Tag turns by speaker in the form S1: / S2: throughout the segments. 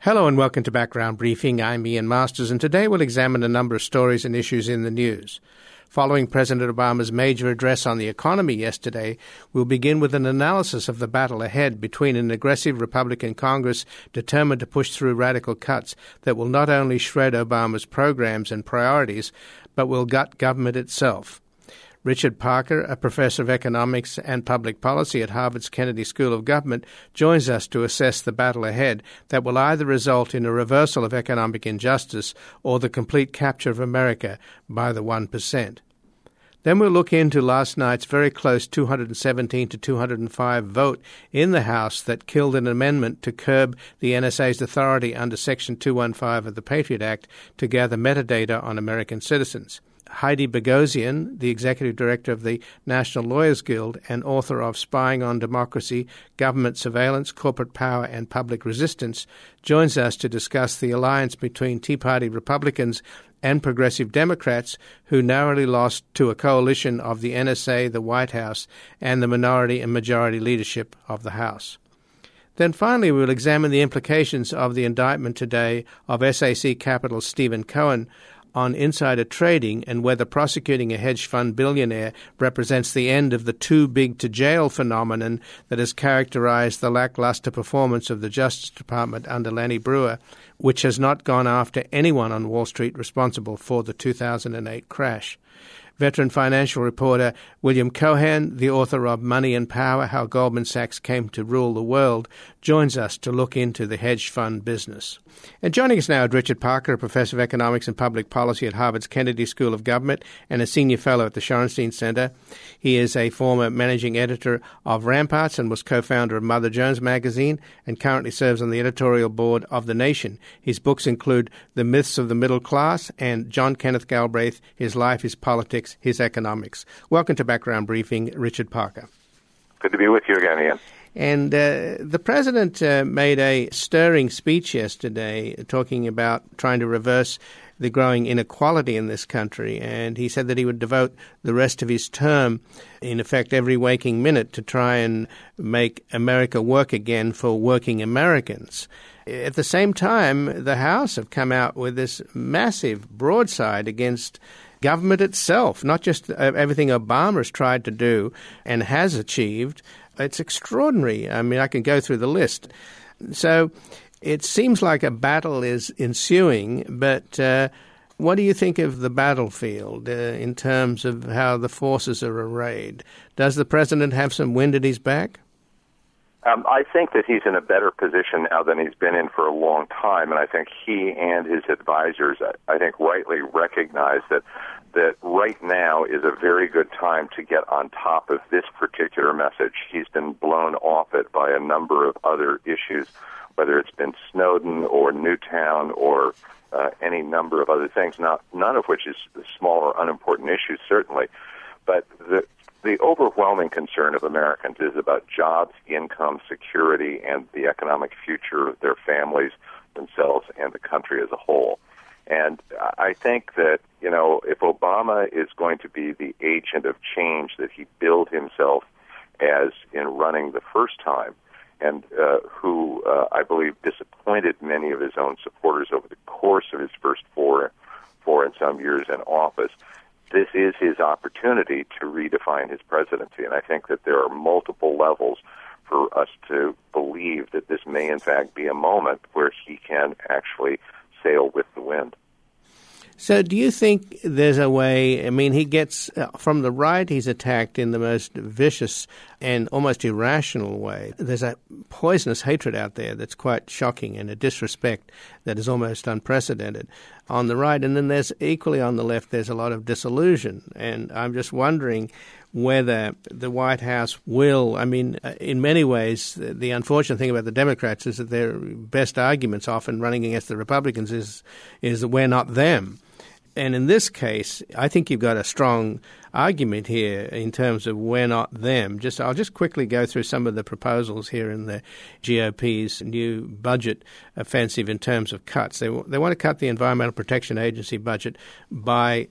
S1: Hello and welcome to Background Briefing. I'm Ian Masters, and today we'll examine a number of stories and issues in the news. Following President Obama's major address on the economy yesterday, we'll begin with an analysis of the battle ahead between an aggressive Republican Congress determined to push through radical cuts that will not only shred Obama's programs and priorities, but will gut government itself. Richard Parker, a professor of economics and public policy at Harvard's Kennedy School of Government, joins us to assess the battle ahead that will either result in a reversal of economic injustice or the complete capture of America by the 1%. Then we'll look into last night's very close 217 to 205 vote in the House that killed an amendment to curb the NSA's authority under Section 215 of the Patriot Act to gather metadata on American citizens. Heidi Boghossian, the executive director of the National Lawyers Guild and author of Spying on Democracy, Government Surveillance, Corporate Power and Public Resistance, joins us to discuss the alliance between Tea Party Republicans and progressive Democrats who narrowly lost to a coalition of the NSA, the White House, and the minority and majority leadership of the House. Then finally, we will examine the implications of the indictment today of SAC Capital Stephen Cohen on insider trading and whether prosecuting a hedge fund billionaire represents the end of the too-big-to-jail phenomenon that has characterized the lackluster performance of the Justice Department under Lanny Breuer, which has not gone after anyone on Wall Street responsible for the 2008 crash. Veteran financial reporter William Cohan, the author of Money and Power, How Goldman Sachs Came to Rule the World, joins us to look into the hedge fund business. And joining us now is Richard Parker, a professor of economics and public policy at Harvard's Kennedy School of Government and a senior fellow at the Shorenstein Center. He is a former managing editor of Ramparts and was co-founder of Mother Jones magazine and currently serves on the editorial board of The Nation. His books include The Myths of the Middle Class and John Kenneth Galbraith, His Life, His Politics, His Economics. Welcome to Background Briefing, Richard Parker.
S2: Good to be with you again, Ian.
S1: And the president made a stirring speech yesterday talking about trying to reverse the growing inequality in this country. And he said that he would devote the rest of his term, in effect every waking minute, to try and make America work again for working Americans. At the same time, the House have come out with this massive broadside against government itself, not just everything Obama has tried to do and has achieved. It's extraordinary. I mean, I can go through the list. So it seems like a battle is ensuing, but what do you think of the battlefield in terms of how the forces are arrayed? Does the president have some wind at his back?
S2: I think that he's in a better position now than he's been in for a long time, and I think he and his advisors, I think, rightly recognize that right now is a very good time to get on top of this particular message. He's been blown off it by a number of other issues, whether it's been Snowden or Newtown or any number of other things, none of which is small or unimportant issues, certainly. But the overwhelming concern of Americans is about jobs, income, security, and the economic future of their families, themselves, and the country as a whole. And I think that, if Obama is going to be the agent of change that he billed himself as in running the first time, and who I believe disappointed many of his own supporters over the course of his first four and some years in office, this is his opportunity to redefine his presidency. And I think that there are multiple levels for us to believe that this may in fact be a moment where he can actually sail with the wind.
S1: So do you think there's a way, he gets, from the right, he's attacked in the most vicious and almost irrational way. There's a poisonous hatred out there that's quite shocking and a disrespect that is almost unprecedented on the right. And then there's equally on the left, there's a lot of disillusion. And I'm just wondering whether the White House will, in many ways, the unfortunate thing about the Democrats is that their best arguments often running against the Republicans is that we're not them. And in this case, I think you've got a strong argument here in terms of we're not them. I'll just quickly go through some of the proposals here in the GOP's new budget offensive in terms of cuts. They want to cut the Environmental Protection Agency budget by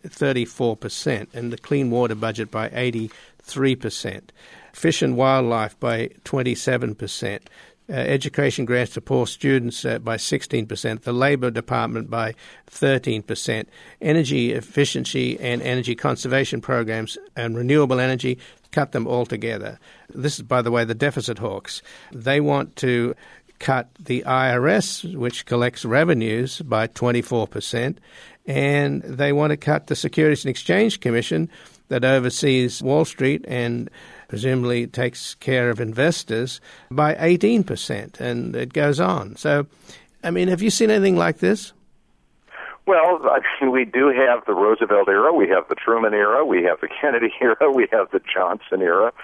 S1: 34% and the Clean Water budget by 83%. Fish and wildlife by 27%, education grants to poor students by 16%, the Labor Department by 13%, energy efficiency and energy conservation programs and renewable energy, cut them all together. This is, by the way, the deficit hawks. They want to cut the IRS, which collects revenues, by 24%, and they want to cut the Securities and Exchange Commission that oversees Wall Street and presumably takes care of investors by 18%, and it goes on. So, I mean, have you seen anything like this?
S2: Well, I mean, we do have the Roosevelt era, we have the Truman era, we have the Kennedy era, we have the Johnson era.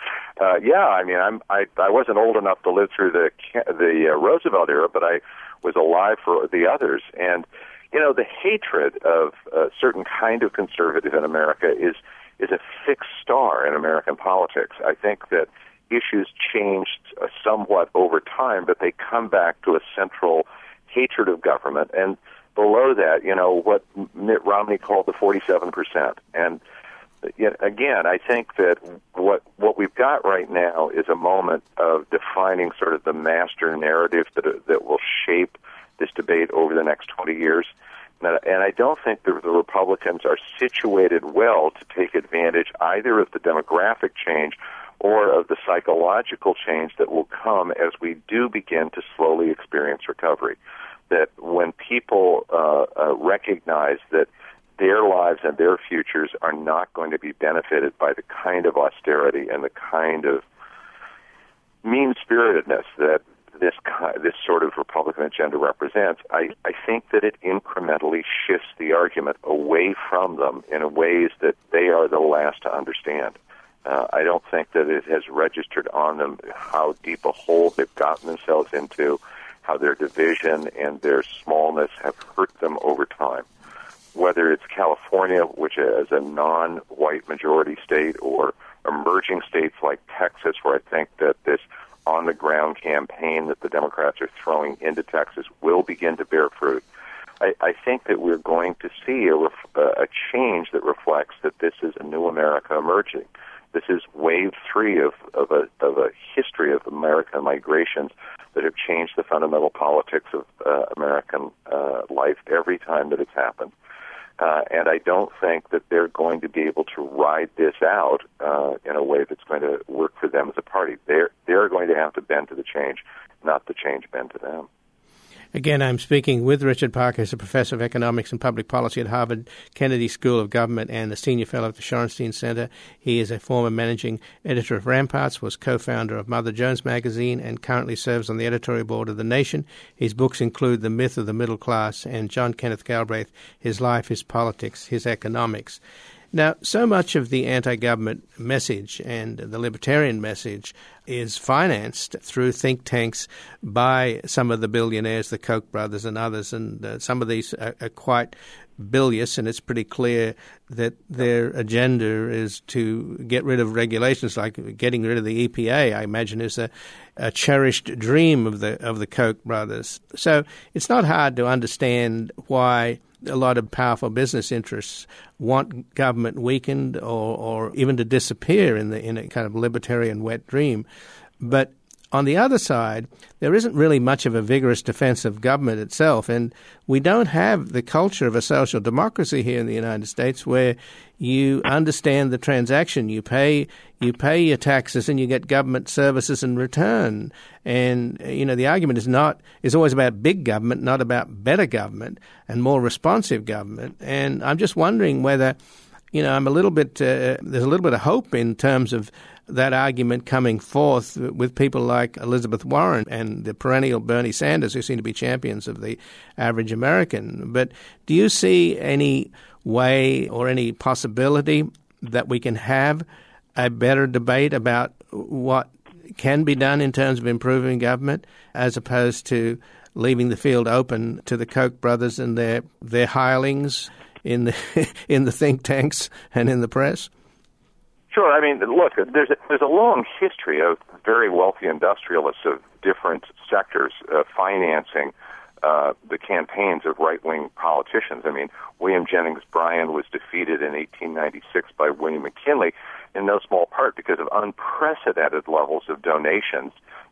S2: I wasn't old enough to live through the Roosevelt era, but I was alive for the others. And, you know, the hatred of a certain kind of conservative in America is a fixed star in American politics. I think that issues changed somewhat over time, but they come back to a central hatred of government. And below that, you know, what Mitt Romney called the 47%. And again, I think that what we've got right now is a moment of defining sort of the master narrative that will shape this debate over the next 20 years. And I don't think the Republicans are situated well to take advantage either of the demographic change or of the psychological change that will come as we do begin to slowly experience recovery. That when people recognize that their lives and their futures are not going to be benefited by the kind of austerity and the kind of mean-spiritedness that this sort of Republican agenda represents, I think that it incrementally shifts the argument away from them in ways that they are the last to understand. I don't think that it has registered on them how deep a hole they've gotten themselves into, how their division and their smallness have hurt them over time. Whether it's California, which is a non-white majority state, or emerging states like Texas, where I think that this on-the-ground campaign that the Democrats are throwing into Texas will begin to bear fruit. I think that we're going to see a change that reflects that this is a new America emerging. This is wave 3 of a history of American migrations that have changed the fundamental politics of American life every time that it's happened. And I don't think that they're going to be able to ride this out in a way that's going to work for them as a party. They're going to have to bend to the change, not the change bend to them.
S1: Again, I'm speaking with Richard Parker, who's a professor of economics and public policy at Harvard Kennedy School of Government and a senior fellow at the Shorenstein Center. He is a former managing editor of Ramparts, was co-founder of Mother Jones magazine, and currently serves on the editorial board of The Nation. His books include The Myth of the Middle Class and John Kenneth Galbraith, His Life, His Politics, His Economics. Now, so much of the anti-government message and the libertarian message is financed through think tanks by some of the billionaires, the Koch brothers and others, and some of these are quite bilious, and it's pretty clear that their agenda is to get rid of regulations, like getting rid of the EPA, I imagine, is a cherished dream of the Koch brothers. So it's not hard to understand why a lot of powerful business interests want government weakened or even to disappear in a kind of libertarian wet dream. But on the other side, there isn't really much of a vigorous defense of government itself, and we don't have the culture of a social democracy here in the United States where you understand the transaction. You pay your taxes and you get government services in return. And, you know, the argument is always about big government, not about better government and more responsive government. And I'm just wondering whether, you know, there's a little bit of hope in terms of that argument coming forth with people like Elizabeth Warren and the perennial Bernie Sanders, who seem to be champions of the average American. But do you see any way or any possibility that we can have a better debate about what can be done in terms of improving government, as opposed to leaving the field open to the Koch brothers and their hirelings in the think tanks and in the press?
S2: Sure. I mean, look, there's a long history of very wealthy industrialists of different sectors financing the campaigns of right-wing politicians. I mean, William Jennings Bryan was defeated in 1896 by William McKinley in no small part because of unprecedented levels of donations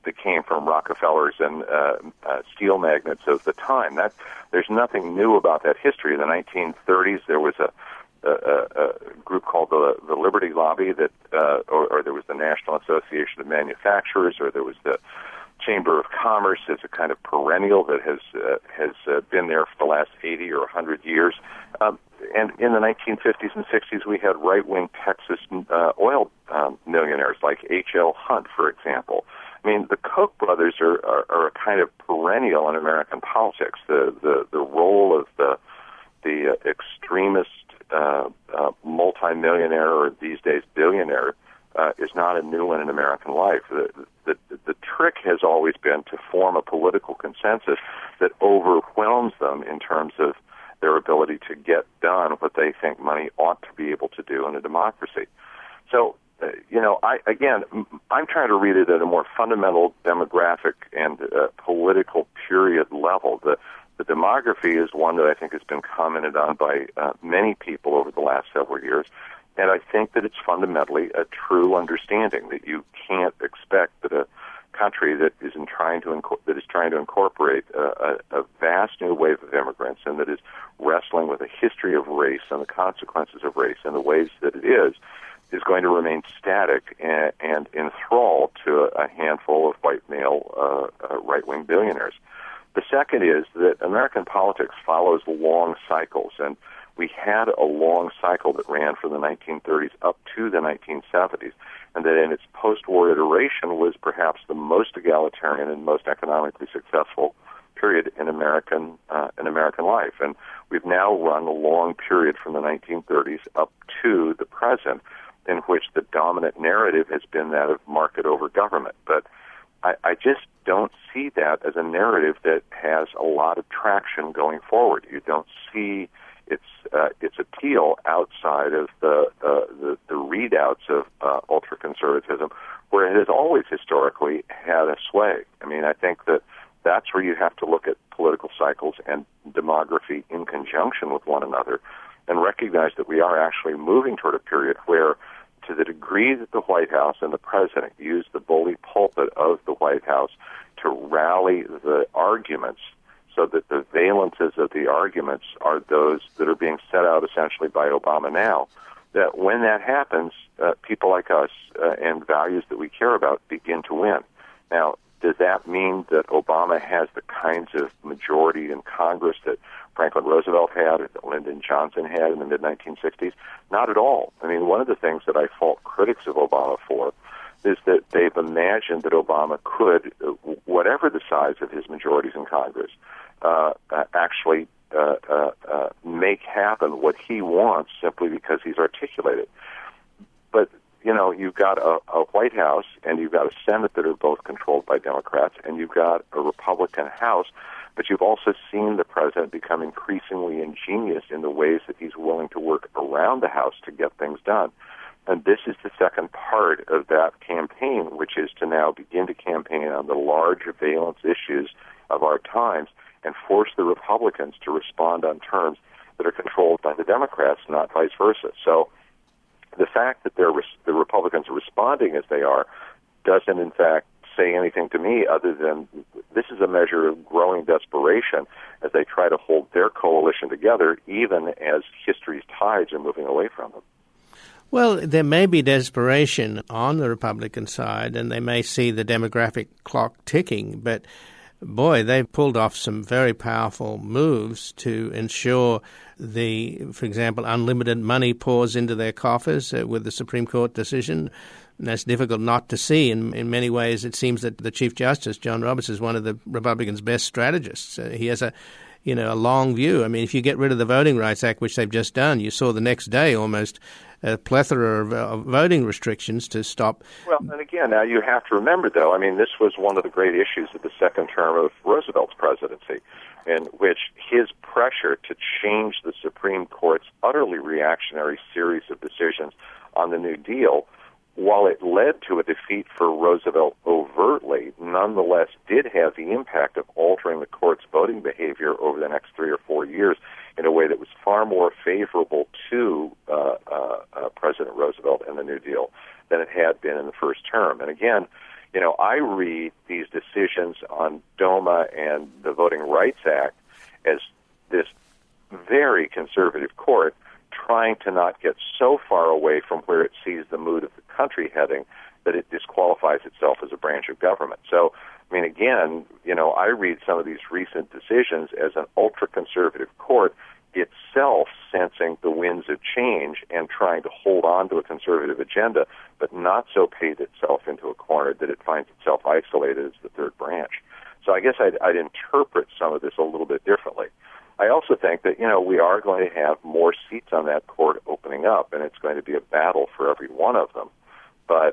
S2: that came from Rockefellers and steel magnates of the time. There's nothing new about that history. In the 1930s, there was a group called the Liberty Lobby or there was the National Association of Manufacturers, or there was the Chamber of Commerce as a kind of perennial that has been there for the last 80 or 100 years. And in the 1950s and 60s, we had right-wing Texas oil millionaires like H.L. Hunt, for example. I mean, the Koch brothers are a kind of perennial in American politics. The role of the extremist multimillionaire, or these days billionaire, is not a new one in American life. The trick has always been to form a political consensus that overwhelms them in terms of their ability to get done what they think money ought to be able to do in a democracy. So, I'm trying to read it at a more fundamental demographic and political period level. The demography is one that I think has been commented on by many people over the last several years, and I think that it's fundamentally a true understanding that you can't expect that a country that is trying to incorporate a vast new wave of immigrants and that is wrestling with a history of race and the consequences of race in the ways that it is going to remain static and enthralled to a handful of white male right-wing billionaires. The second is that American politics follows long cycles, and we had a long cycle that ran from the 1930s up to the 1970s, and that in its post-war iteration was perhaps the most egalitarian and most economically successful period in American life. And we've now run a long period from the 1930s up to the present, in which the dominant narrative has been that of market over government. But I just don't see that as a narrative that has a lot of traction going forward. You don't see its appeal outside of the readouts of ultra-conservatism, where it has always historically had a sway. I mean, I think that's where you have to look at political cycles and demography in conjunction with one another and recognize that we are actually moving toward a period where, to the degree that the White House and the President use the bully pulpit of the White House to rally the arguments so that the valences of the arguments are those that are being set out essentially by Obama now, that when that happens, people like us and values that we care about begin to win. Now, does that mean that Obama has the kinds of majority in Congress that Franklin Roosevelt had or that Lyndon Johnson had in the mid-1960s? Not at all. I mean, one of the things that I fault critics of Obama for is that they've imagined that Obama could, whatever the size of his majorities in Congress, actually make happen what he wants simply because he's articulated. But, you know, you've got a White House and you've got a Senate that are both controlled by Democrats, and you've got a Republican House, but you've also seen the president become increasingly ingenious in the ways that he's willing to work around the House to get things done. And this is the second part of that campaign, which is to now begin to campaign on the large valence issues of our times and force the Republicans to respond on terms that are controlled by the Democrats, not vice versa. So the fact that the Republicans are responding as they are doesn't, in fact, say anything to me other than this is a measure of growing desperation as they try to hold their coalition together, even as history's tides are moving away from them.
S1: Well, there may be desperation on the Republican side, and they may see the demographic clock ticking, but boy, they've pulled off some very powerful moves to ensure for example, unlimited money pours into their coffers with the Supreme Court decision. And that's difficult not to see. In many ways, it seems that the Chief Justice, John Roberts, is one of the Republicans' best strategists. He has a long view. I mean, if you get rid of the Voting Rights Act, which they've just done, you saw the next day almost a plethora of voting restrictions to stop.
S2: Well, and again, now you have to remember, though, I mean, this was one of the great issues of the second term of Roosevelt's presidency, in which his pressure to change the Supreme Court's utterly reactionary series of decisions on the New Deal, while it led to a defeat for Roosevelt overtly, nonetheless did have the impact of altering the court's voting behavior over the next 3 or 4 years in a way that was far more favorable to President Roosevelt and the New Deal than it had been in the first term. And again, I read these decisions on DOMA and the Voting Rights Act as this very conservative court trying to not get so far away from where it sees the mood of the country heading that it disqualifies itself as a branch of government. So, again, I read some of these recent decisions as an ultra-conservative court itself sensing the winds of change and trying to hold on to a conservative agenda, but not so paint itself into a corner that it finds itself isolated as the third branch. So I guess I'd interpret some of this a little bit differently. I also think that, we are going to have more seats on that court opening up, and it's going to be a battle for every one of them. But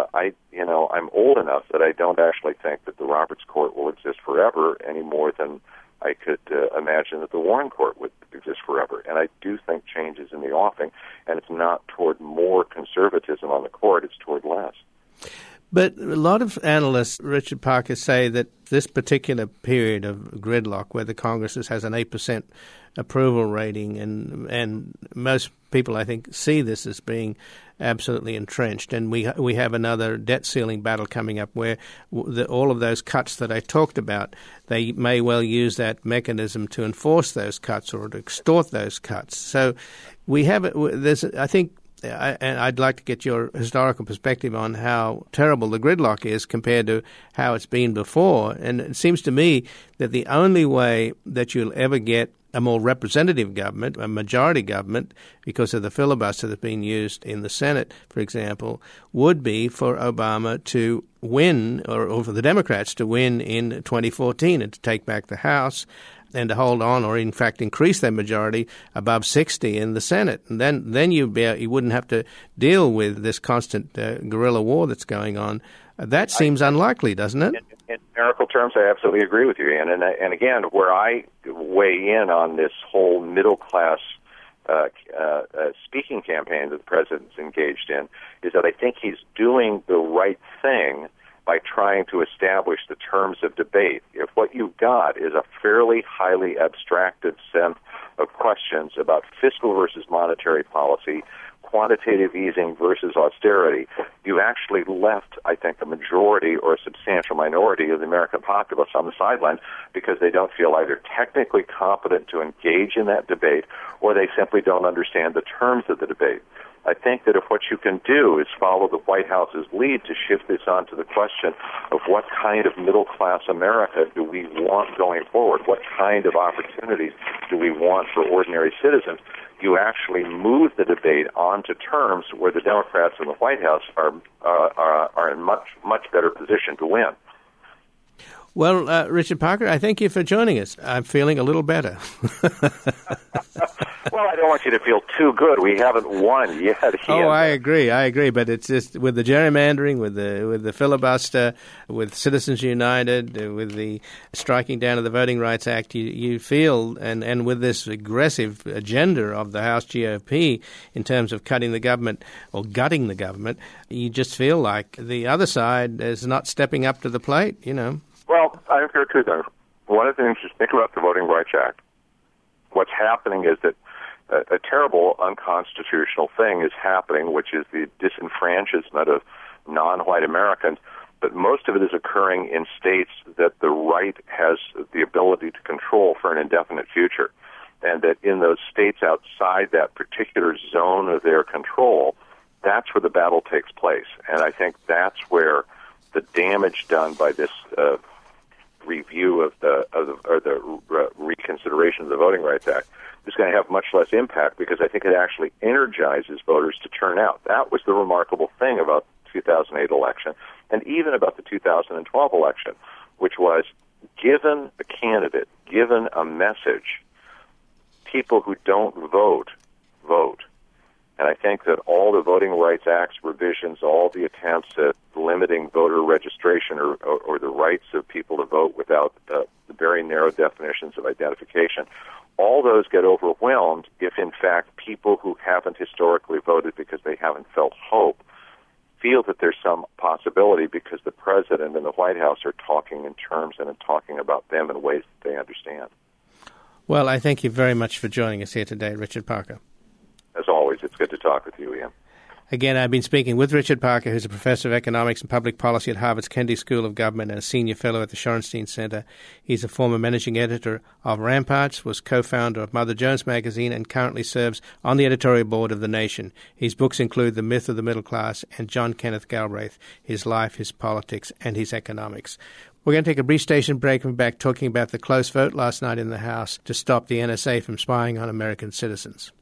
S2: I'm old enough that I don't actually think that the Roberts Court will exist forever any more than I could imagine that the Warren Court would exist forever. And I do think change is in the offing, and it's not toward more conservatism on the court, it's toward less.
S1: But a lot of analysts, Richard Parker, say that this particular period of gridlock where the Congress has an 8% approval rating, and most people, I think, see this as being absolutely entrenched. And we have another debt ceiling battle coming up where all of those cuts that I talked about, they may well use that mechanism to enforce those cuts or to extort those cuts. So we have I think, and I'd like to get your historical perspective on how terrible the gridlock is compared to how it's been before. And it seems to me that the only way that you'll ever get a more representative government, a majority government, because of the filibuster that's been used in the Senate, for example, would be for Obama to win, or for the Democrats to win in 2014 and to take back the House and to hold on, or in fact increase their majority above 60 in the Senate. And then you wouldn't have to deal with this constant guerrilla war that's going on. That seems unlikely, doesn't it?
S2: In numerical terms, I absolutely agree with you, Ian. And again, where I weigh in on this whole middle-class speaking campaign that the president's engaged in is that I think he's doing the right thing by trying to establish the terms of debate. If what you've got is a fairly highly abstracted set of questions about fiscal versus monetary policy, quantitative easing versus austerity, you actually left, I think, a majority or a substantial minority of the American populace on the sidelines because they don't feel either technically competent to engage in that debate or they simply don't understand the terms of the debate. I think that if what you can do is follow the White House's lead to shift this onto the question of what kind of middle-class America do we want going forward, what kind of opportunities do we want for ordinary citizens, you actually move the debate onto terms where the Democrats in the White House are in much better position to win.
S1: Well, Richard Parker, I thank you for joining us. I'm feeling a little better.
S2: Well, I don't want you to feel too good. We haven't won yet.
S1: Oh, I agree. But it's just with the gerrymandering, with the filibuster, with Citizens United, with the striking down of the Voting Rights Act, you feel, and with this aggressive agenda of the House GOP in terms of cutting the government or gutting the government, you just feel like the other side is not stepping up to the plate,
S2: Well, I think there are two things. One of the things is think about the Voting Rights Act. What's happening is that a terrible unconstitutional thing is happening, which is the disenfranchisement of non-white Americans, but most of it is occurring in states that the right has the ability to control for an indefinite future, and that in those states outside that particular zone of their control, that's where the battle takes place. And I think that's where the damage done by this review of the reconsideration of the Voting Rights Act is going to have much less impact because I think it actually energizes voters to turn out. That was the remarkable thing about the 2008 election and even about the 2012 election, which was given a candidate, given a message, people who don't vote, vote. And I think that all the Voting Rights Act's revisions, all the attempts at limiting voter registration or the rights of people to vote without the very narrow definitions of identification, all those get overwhelmed if, in fact, people who haven't historically voted because they haven't felt hope feel that there's some possibility because the president and the White House are talking in terms and talking about them in ways that they understand.
S1: Well, I thank you very much for joining us here today, Richard Parker.
S2: As always, it's good to talk with you, Ian.
S1: Again, I've been speaking with Richard Parker, who's a professor of economics and public policy at Harvard's Kennedy School of Government and a senior fellow at the Shorenstein Center. He's a former managing editor of Ramparts, was co-founder of Mother Jones magazine, and currently serves on the editorial board of The Nation. His books include The Myth of the Middle Class and John Kenneth Galbraith, His Life, His Politics, and His Economics. We're going to take a brief station break and be back talking about the close vote last night in the House to stop the NSA from spying on American citizens.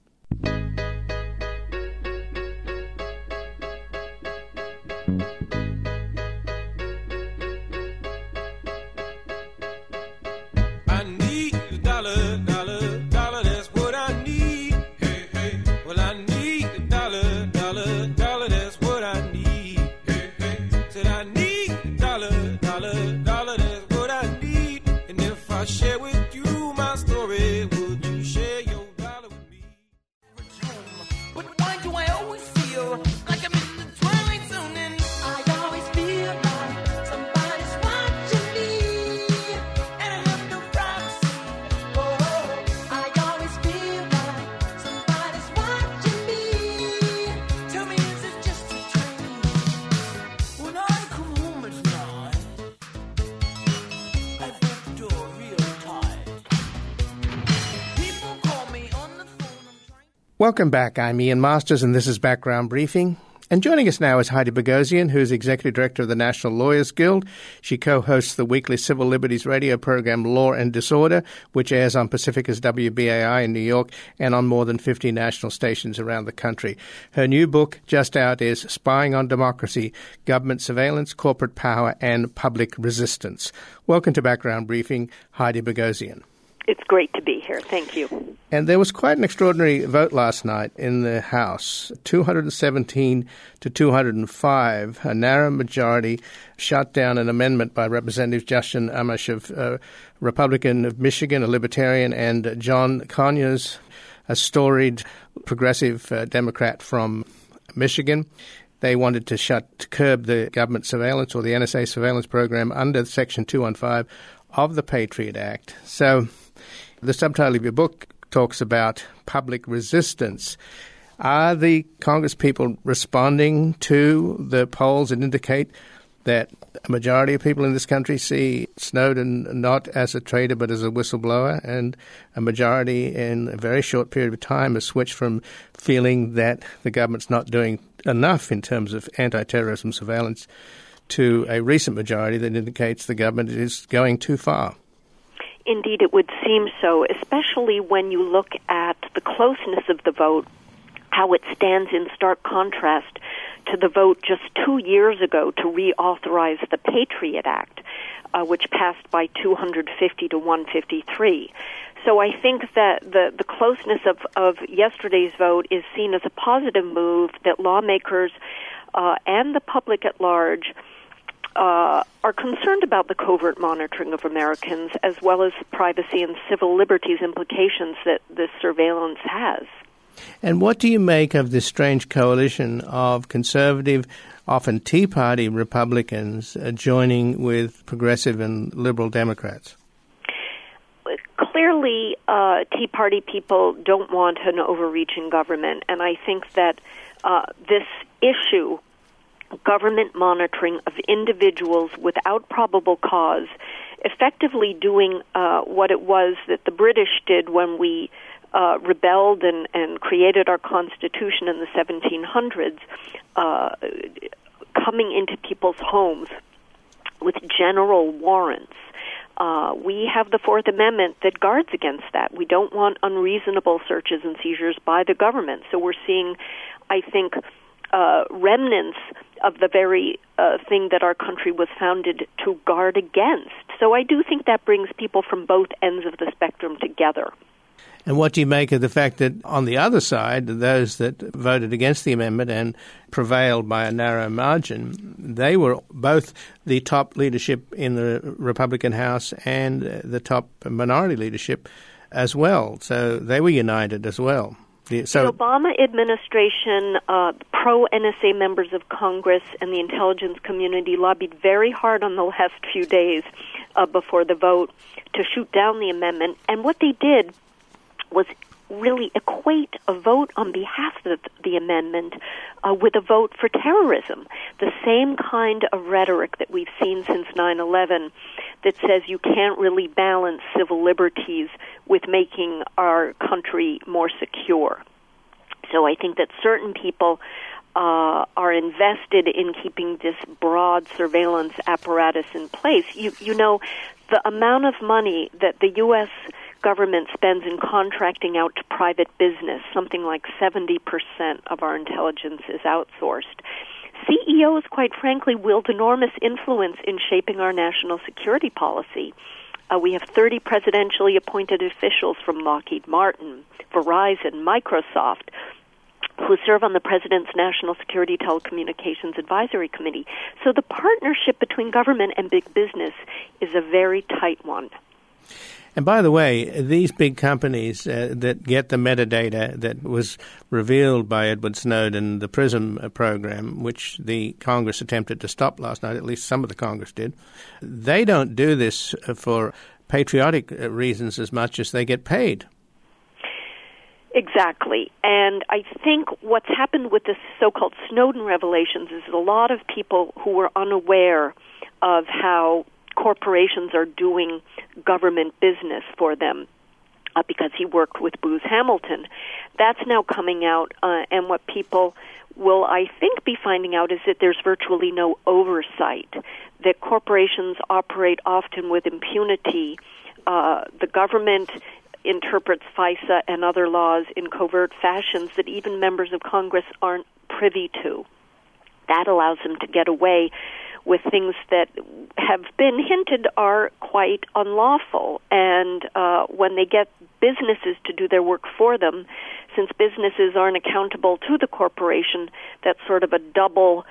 S1: Welcome back. I'm Ian Masters, and this is Background Briefing. And joining us now is Heidi Boghossian, who is Executive Director of the National Lawyers Guild. She co-hosts the weekly Civil Liberties radio program Law and Disorder, which airs on Pacifica's WBAI in New York and on more than 50 national stations around the country. Her new book, just out, is Spying on Democracy, Government Surveillance, Corporate Power, and Public Resistance. Welcome to Background Briefing, Heidi Boghossian.
S3: It's great to be here. Thank you.
S1: And there was quite an extraordinary vote last night in the House. 217 to 205, a narrow majority shut down an amendment by Representative Justin Amash of Republican of Michigan, a Libertarian, and John Conyers, a storied progressive Democrat from Michigan. They wanted to curb the government surveillance or the NSA surveillance program under Section 215 of the Patriot Act. So the subtitle of your book talks about public resistance. Are the Congress people responding to the polls that indicate that a majority of people in this country see Snowden not as a traitor but as a whistleblower, and a majority in a very short period of time has switched from feeling that the government's not doing enough in terms of anti-terrorism surveillance to a recent majority that indicates the government is going too far?
S3: Indeed, it would seem so, especially when you look at the closeness of the vote, how it stands in stark contrast to the vote just 2 years ago to reauthorize the Patriot Act, which passed by 250 to 153. So I think that the closeness of yesterday's vote is seen as a positive move that lawmakers and the public at large are concerned about the covert monitoring of Americans, as well as privacy and civil liberties implications that this surveillance has.
S1: And what do you make of this strange coalition of conservative, often Tea Party Republicans joining with progressive and liberal Democrats?
S3: Clearly, Tea Party people don't want an overreaching government, and I think that this issue, government monitoring of individuals without probable cause, effectively doing what it was that the British did when we rebelled and created our Constitution in the 1700s, coming into people's homes with general warrants. We have the Fourth Amendment that guards against that. We don't want unreasonable searches and seizures by the government. So we're seeing, I think, remnants of the very thing that our country was founded to guard against. So I do think that brings people from both ends of the spectrum together.
S1: And what do you make of the fact that on the other side, those that voted against the amendment and prevailed by a narrow margin, they were both the top leadership in the Republican House and the top minority leadership as well. So they were united as well.
S3: The Obama administration, pro-NSA members of Congress and the intelligence community lobbied very hard on the last few days before the vote to shoot down the amendment. And what they did was really equate a vote on behalf of the amendment with a vote for terrorism. The same kind of rhetoric that we've seen since 9/11 that says you can't really balance civil liberties with making our country more secure. So I think that certain people are invested in keeping this broad surveillance apparatus in place. You know, the amount of money that the U.S. government spends in contracting out to private business, something like 70% of our intelligence is outsourced. CEOs, quite frankly, wield enormous influence in shaping our national security policy. We have 30 presidentially appointed officials from Lockheed Martin, Verizon, Microsoft, who serve on the President's National Security Telecommunications Advisory Committee. So the partnership between government and big business is a very tight one.
S1: And by the way, these big companies that get the metadata that was revealed by Edward Snowden, the PRISM program, which the Congress attempted to stop last night, at least some of the Congress did, they don't do this for patriotic reasons as much as they get paid.
S3: Exactly. And I think what's happened with the so-called Snowden revelations is a lot of people who were unaware of how corporations are doing government business for them because he worked with Booz Hamilton. That's now coming out, and what people will, I think, be finding out is that there's virtually no oversight, that corporations operate often with impunity. The government interprets FISA and other laws in covert fashions that even members of Congress aren't privy to. That allows them to get away with things that have been hinted are quite unlawful. And when they get businesses to do their work for them, since businesses aren't accountable to the corporation, that's sort of a double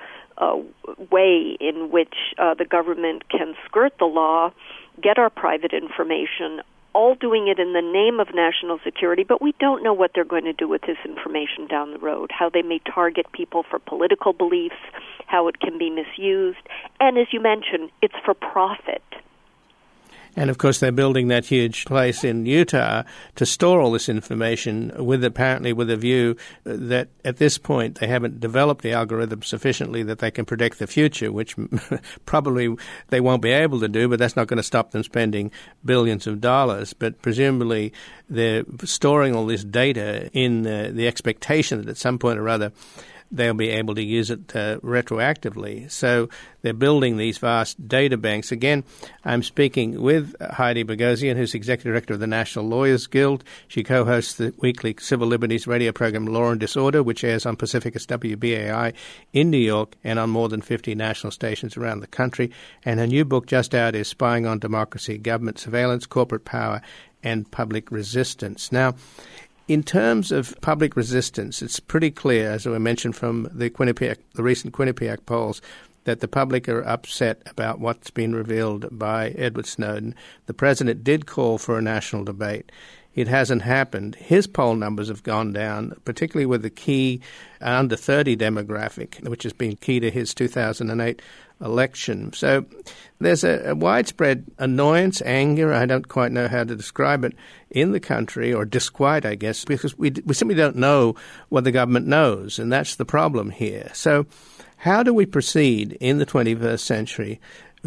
S3: way in which the government can skirt the law, get our private information, all doing it in the name of national security, but we don't know what they're going to do with this information down the road, how they may target people for political beliefs, how it can be misused, and as you mentioned, it's for profit.
S1: And, of course, they're building that huge place in Utah to store all this information apparently with a view that at this point they haven't developed the algorithm sufficiently that they can predict the future, which probably they won't be able to do, but that's not going to stop them spending billions of dollars. But presumably they're storing all this data in the expectation that at some point or other they'll be able to use it retroactively. So they're building these vast data banks. Again, I'm speaking with Heidi Boghossian, who's Executive Director of the National Lawyers Guild. She co-hosts the weekly Civil Liberties radio program Law and Disorder, which airs on Pacificus WBAI in New York and on more than 50 national stations around the country. And her new book just out is Spying on Democracy, Government Surveillance, Corporate Power, and Public Resistance. Now, in terms of public resistance, it's pretty clear, as I mentioned from the recent Quinnipiac polls, that the public are upset about what's been revealed by Edward Snowden. The president did call for a national debate. It hasn't happened. His poll numbers have gone down, particularly with the key under 30 demographic, which has been key to his 2008 election. So there's a widespread annoyance, anger, I don't quite know how to describe it, in the country, or disquiet, I guess, because we simply don't know what the government knows, and that's the problem here. So how do we proceed in the 21st century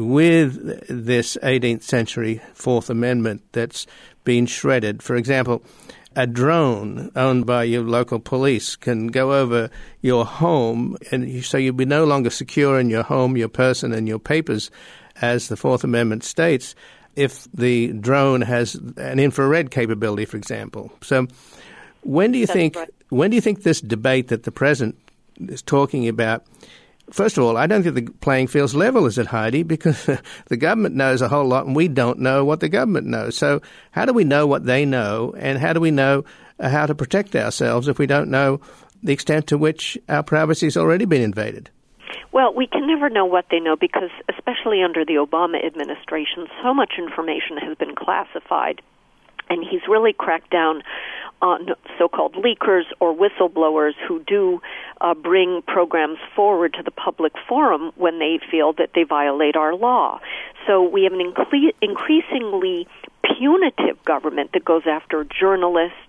S1: with this 18th century Fourth Amendment that's been shredded? For example, a drone owned by your local police can go over your home, and so you'll be no longer secure in your home, your person, and your papers, as the Fourth Amendment states, if the drone has an infrared capability, for example. So when do you think this debate that the president is talking about, first of all, I don't think the playing field's level, is it, Heidi? Because the government knows a whole lot and we don't know what the government knows. So how do we know what they know, and how do we know how to protect ourselves if we don't know the extent to which our privacy has already been invaded?
S3: Well, we can never know what they know because, especially under the Obama administration, so much information has been classified, and he's really cracked down on so-called leakers or whistleblowers who do bring programs forward to the public forum when they feel that they violate our law. So we have an increasingly punitive government that goes after journalists.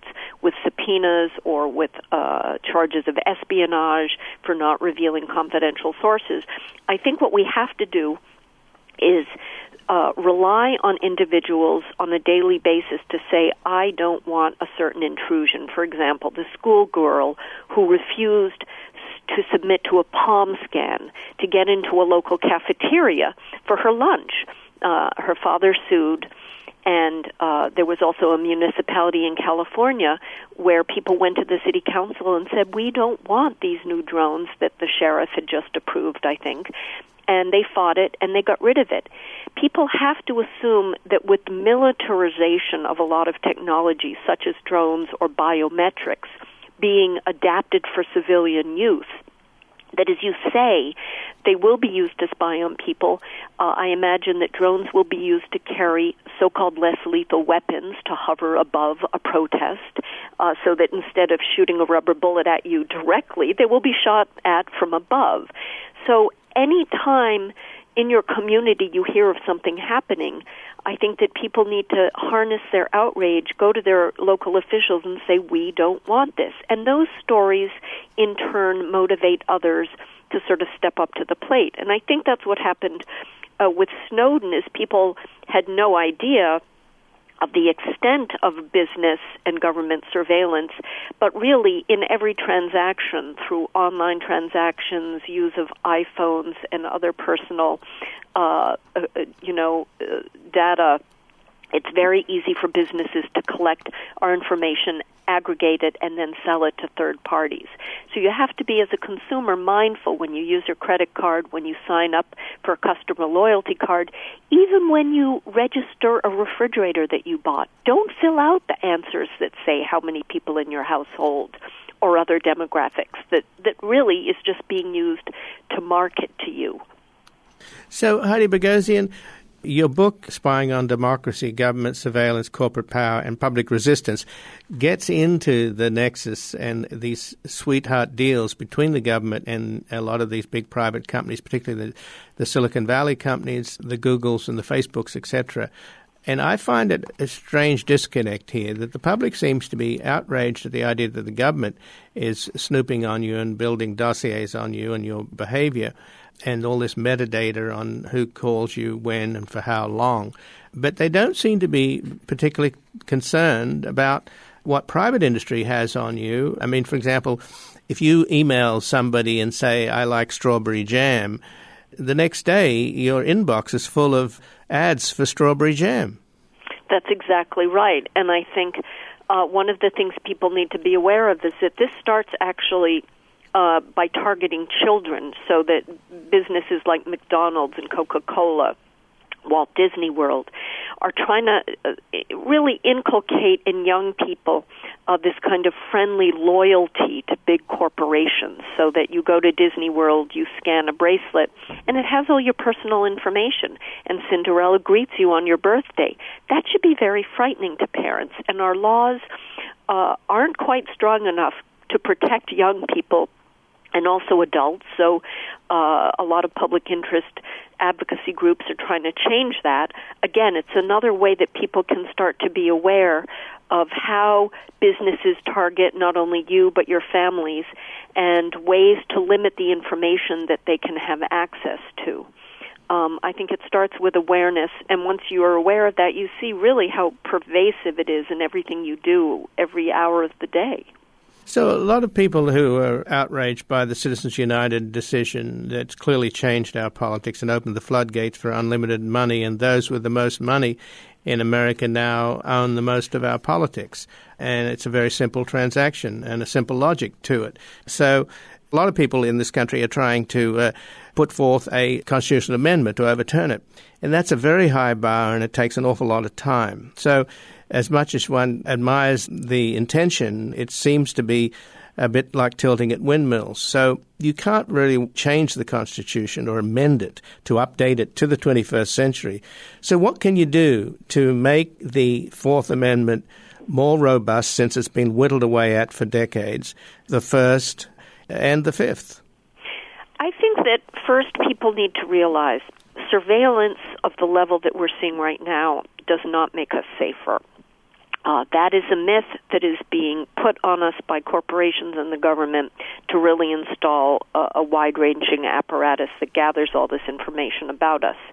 S3: with subpoenas or with charges of espionage for not revealing confidential sources. I think what we have to do is rely on individuals on a daily basis to say, I don't want a certain intrusion. For example, the schoolgirl who refused to submit to a palm scan to get into a local cafeteria for her lunch. Her father sued, and there was also a municipality in California where people went to the city council and said, we don't want these new drones that the sheriff had just approved, I think. And they fought it, and they got rid of it. People have to assume that with the militarization of a lot of technologies, such as drones or biometrics, being adapted for civilian use, that, as you say, they will be used to spy on people. I imagine that drones will be used to carry so-called less lethal weapons to hover above a protest, so that instead of shooting a rubber bullet at you directly, they will be shot at from above. So any time in your community you hear of something happening, I think that people need to harness their outrage, go to their local officials and say, we don't want this. And those stories, in turn, motivate others to sort of step up to the plate. And I think that's what happened with Snowden, is people had no idea of the extent of business and government surveillance, but really in every transaction, through online transactions, use of iPhones and other personal, data, it's very easy for businesses to collect our information, aggregate it, and then sell it to third parties. So you have to be, as a consumer, mindful when you use your credit card, when you sign up for a customer loyalty card, even when you register a refrigerator that you bought. Don't fill out the answers that say how many people in your household or other demographics. That really is just being used to market to you.
S1: So, Heidi Boghossian, your book, Spying on Democracy, Government Surveillance, Corporate Power, and Public Resistance, gets into the nexus and these sweetheart deals between the government and a lot of these big private companies, particularly the Silicon Valley companies, the Googles and the Facebooks, etc. And I find it a strange disconnect here that the public seems to be outraged at the idea that the government is snooping on you and building dossiers on you and your behavior, and all this metadata on who calls you when and for how long. But they don't seem to be particularly concerned about what private industry has on you. I mean, for example, if you email somebody and say, I like strawberry jam, the next day your inbox is full of ads for strawberry jam.
S3: That's exactly right. And I think one of the things people need to be aware of is that this starts actually by targeting children, so that businesses like McDonald's and Coca-Cola, Walt Disney World, are trying to really inculcate in young people this kind of friendly loyalty to big corporations, so that you go to Disney World, you scan a bracelet, and it has all your personal information, and Cinderella greets you on your birthday. That should be very frightening to parents, and our laws aren't quite strong enough to protect young people and also adults. So a lot of public interest advocacy groups are trying to change that. Again, it's another way that people can start to be aware of how businesses target not only you but your families, and ways to limit the information that they can have access to. I think it starts with awareness, and once you are aware of that, you see really how pervasive it is in everything you do every hour of the day.
S1: So a lot of people who are outraged by the Citizens United decision that's clearly changed our politics and opened the floodgates for unlimited money, and those with the most money in America now own the most of our politics. And it's a very simple transaction and a simple logic to it. So a lot of people in this country are trying to put forth a constitutional amendment to overturn it. And that's a very high bar, and it takes an awful lot of time. So as much as one admires the intention, it seems to be a bit like tilting at windmills. So you can't really change the Constitution or amend it to update it to the 21st century. So what can you do to make the Fourth Amendment more robust, since it's been whittled away at for decades, the First and the Fifth?
S3: I think that first people need to realize surveillance of the level that we're seeing right now does not make us safer. That is a myth that is being put on us by corporations and the government to really install a wide-ranging apparatus that gathers all this information about us.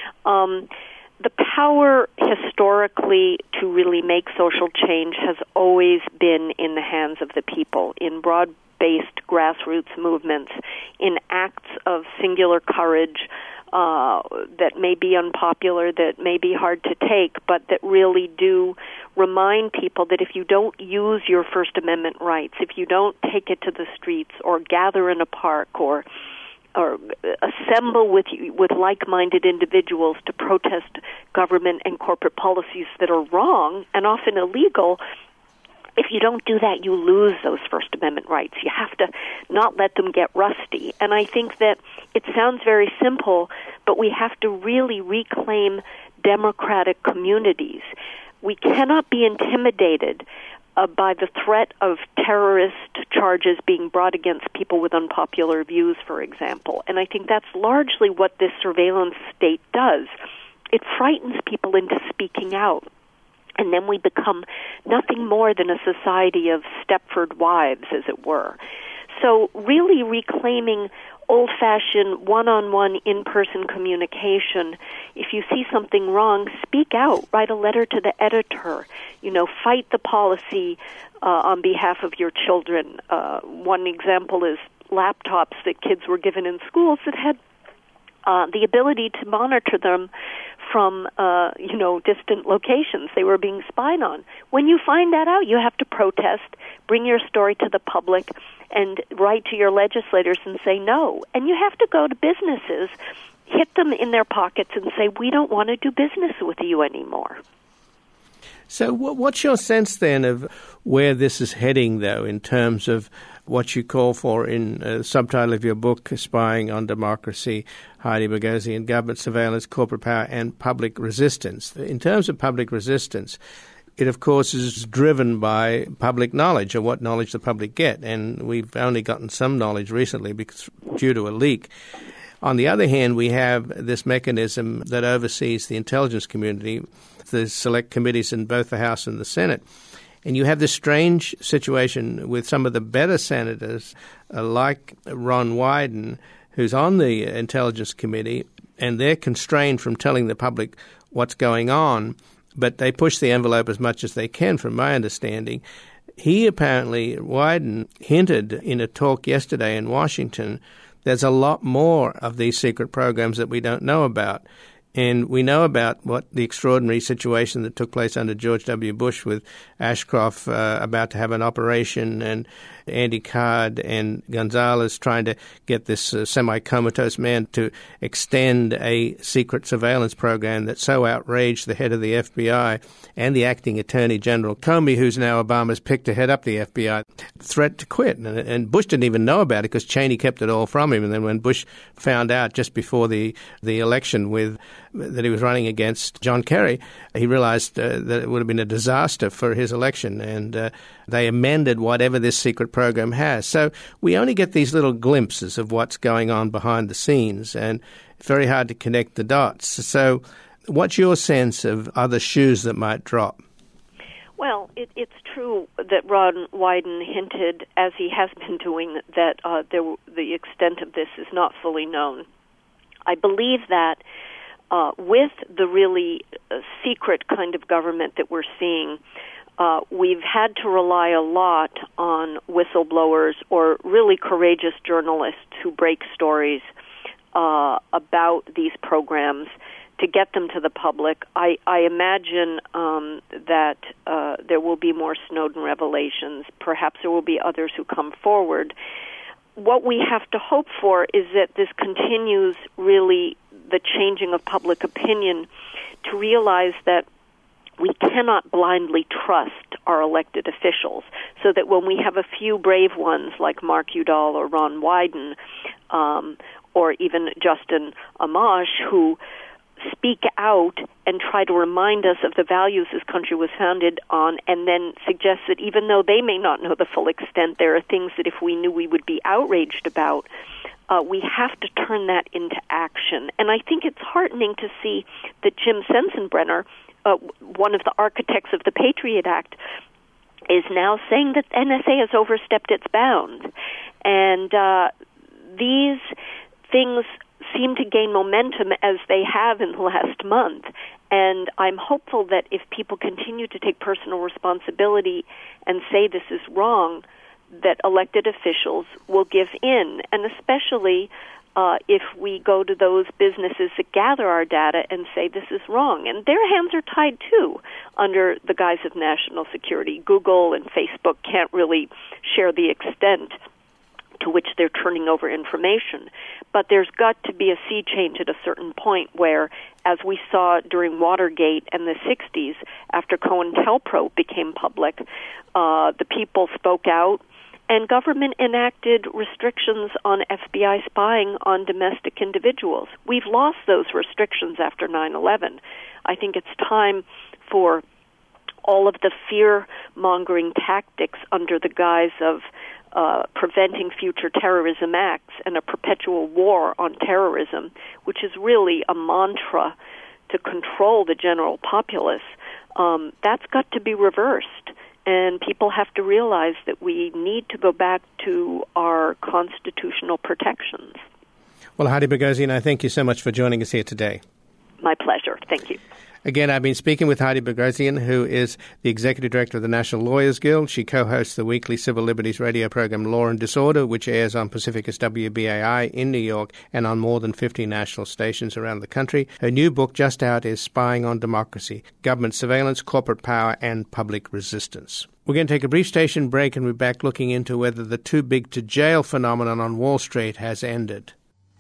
S3: The power historically to really make social change has always been in the hands of the people, in broad-based grassroots movements, in acts of singular courage that may be unpopular, that may be hard to take, but that really do remind people that if you don't use your First Amendment rights, if you don't take it to the streets or gather in a park or assemble with like-minded individuals to protest government and corporate policies that are wrong and often illegal, if you don't do that, you lose those First Amendment rights. You have to not let them get rusty. And I think that it sounds very simple, but we have to really reclaim democratic communities. We cannot be intimidated by the threat of terrorist charges being brought against people with unpopular views, for example. And I think that's largely what this surveillance state does. It frightens people into speaking out. And then we become nothing more than a society of Stepford wives, as it were. So really reclaiming old-fashioned, one-on-one, in-person communication. If you see something wrong, speak out. Write a letter to the editor. Fight the policy on behalf of your children. One example is laptops that kids were given in schools that had the ability to monitor them from, distant locations. They were being spied on. When you find that out, you have to protest, bring your story to the public, and write to your legislators and say no. And you have to go to businesses, hit them in their pockets and say, we don't want to do business with you anymore.
S1: So what's your sense then of where this is heading, though, in terms of what you call for in the subtitle of your book, Spying on Democracy, Heidi Boghossian, Government Surveillance, Corporate Power and Public Resistance? In terms of public resistance, it, of course, is driven by public knowledge, or what knowledge the public get, and we've only gotten some knowledge recently due to a leak. On the other hand, we have this mechanism that oversees the intelligence community, the select committees in both the House and the Senate. And you have this strange situation with some of the better senators, like Ron Wyden, who's on the Intelligence Committee, and they're constrained from telling the public what's going on, but they push the envelope as much as they can, from my understanding. He apparently, Wyden, hinted in a talk yesterday in Washington, there's a lot more of these secret programs that we don't know about. And we know about what the extraordinary situation that took place under George W. Bush with Ashcroft about to have an operation, and Andy Card and Gonzalez trying to get this semi-comatose man to extend a secret surveillance program that so outraged the head of the FBI and the acting Attorney General Comey, who's now Obama's pick to head up the FBI, threat to quit. And Bush didn't even know about it because Cheney kept it all from him. And then when Bush found out just before the election that he was running against John Kerry, he realized that it would have been a disaster for his election, and they amended whatever this secret program has. So we only get these little glimpses of what's going on behind the scenes, and it's very hard to connect the dots. So what's your sense of other shoes that might drop?
S3: Well, it's true that Ron Wyden hinted, as he has been doing, that the extent of this is not fully known. I believe that with the really secret kind of government that we're seeing, we've had to rely a lot on whistleblowers or really courageous journalists who break stories about these programs to get them to the public. I imagine that there will be more Snowden revelations. Perhaps there will be others who come forward. What we have to hope for is that this continues really the changing of public opinion to realize that we cannot blindly trust our elected officials, so that when we have a few brave ones like Mark Udall or Ron Wyden or even Justin Amash who speak out and try to remind us of the values this country was founded on, and then suggest that even though they may not know the full extent, there are things that if we knew we would be outraged about, we have to turn that into action. And I think it's heartening to see that Jim Sensenbrenner one of the architects of the Patriot Act, is now saying that NSA has overstepped its bounds. And these things seem to gain momentum as they have in the last month. And I'm hopeful that if people continue to take personal responsibility and say this is wrong, that elected officials will give in, and especially if we go to those businesses that gather our data and say this is wrong. And their hands are tied, too, under the guise of national security. Google and Facebook can't really share the extent to which they're turning over information. But there's got to be a sea change at a certain point where, as we saw during Watergate and the 60s, after COINTELPRO became public, the people spoke out, and government enacted restrictions on FBI spying on domestic individuals. We've lost those restrictions after 9/11. I think it's time for all of the fear-mongering tactics under the guise of preventing future terrorism acts and a perpetual war on terrorism, which is really a mantra to control the general populace. That's got to be reversed. And people have to realize that we need to go back to our constitutional protections.
S1: Well, Heidi Boghossian, I thank you so much for joining us here today.
S3: My pleasure. Thank you.
S1: Again, I've been speaking with Heidi Boghossian, who is the Executive Director of the National Lawyers Guild. She co-hosts the weekly civil liberties radio program Law and Disorder, which airs on Pacificus WBAI in New York and on more than 50 national stations around the country. Her new book, just out, is Spying on Democracy, Government Surveillance, Corporate Power, and Public Resistance. We're going to take a brief station break and we're back looking into whether the too big to jail phenomenon on Wall Street has ended.